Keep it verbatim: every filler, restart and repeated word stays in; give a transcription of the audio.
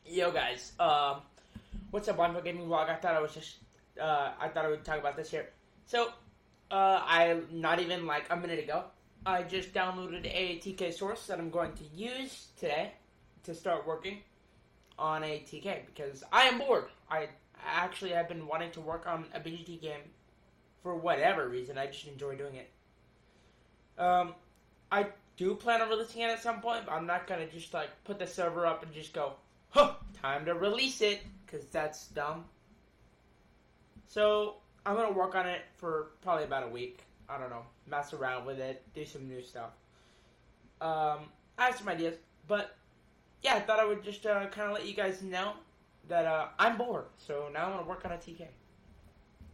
Yo guys, um, what's up, Wonderful Gaming Vlog? I thought I was just, uh, I thought I would talk about this here. So, uh, I, not even like a minute ago, I just downloaded a T K source that I'm going to use today to start working on a T K because I am bored. I actually have been wanting to work on a B G T game for whatever reason. I just enjoy doing it. Um, I do plan on releasing it at some point, but I'm not gonna just like put the server up and just go, huh, time to release it, because that's dumb. So, I'm going to work on it for probably about a week. I don't know. Mess around with it. Do some new stuff. Um, I have some ideas. But, yeah, I thought I would just uh, kind of let you guys know that uh, I'm bored. So, now I'm going to work on a T K.